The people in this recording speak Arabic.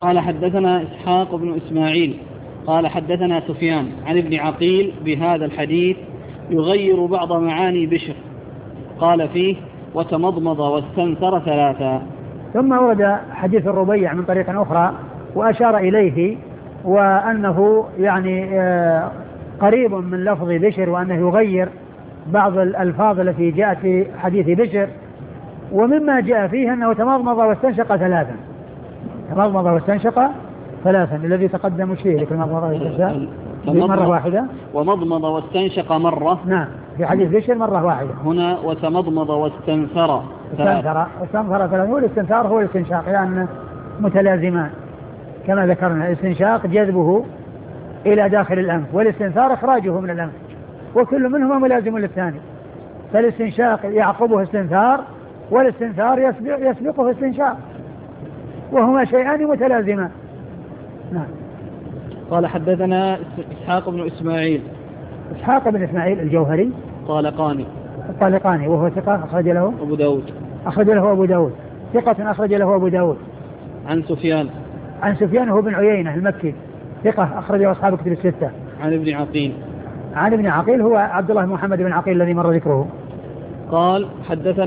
قال حدثنا إسحاق بن إسماعيل قال حدثنا سفيان عن ابن عقيل بهذا الحديث يغير بعض معاني بشر قال فيه وتمضمض واستنثر ثلاثا. ثم ورد حديث الربيع من طريق أخرى وأشار إليه وأنه يعني قريب من لفظ بشر وأنه يغير بعض الألفاظ التي جاءت في حديث بشر. ومما جاء فيه أنه تمضمض واستنشق ثلاثا. تمضمض واستنشق ثلاثا الذي تقدم شيء لكن المضمض واستنشق مرة واحدة ومضمض واستنشق مرة. نعم في حديث بشر مرة واحدة. هنا وتمضمض واستنثر ثلاثا. والاستنثار هو الاستنشاق لأن متلازمان كما ذكرنا. الاستنشاق جذبه إلى داخل الأنف والاستنثار إخراجه من الأنف وكل منهما ملازم للثاني. فالاستنشاق يعقبه استنثار والاستنثار يسبقه استنشاق وهما شيئان متلازمان. نعم. قال حدثنا إسحاق بن إسماعيل. إسحاق بن إسماعيل الجوهري الطالقاني وهو ثقة أخرج له أبو داود ثقة أخرج له أبو داود. عن سفيان هو بن عيينة المكي ثقة أخرجه أصحاب كتب الستة. عن ابن عقيل هو عبد الله محمد بن عقيل الذي مر ذكره. قال حدثنا